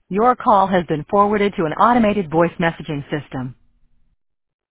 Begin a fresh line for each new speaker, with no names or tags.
Your call has been forwarded to an automated voice messaging system.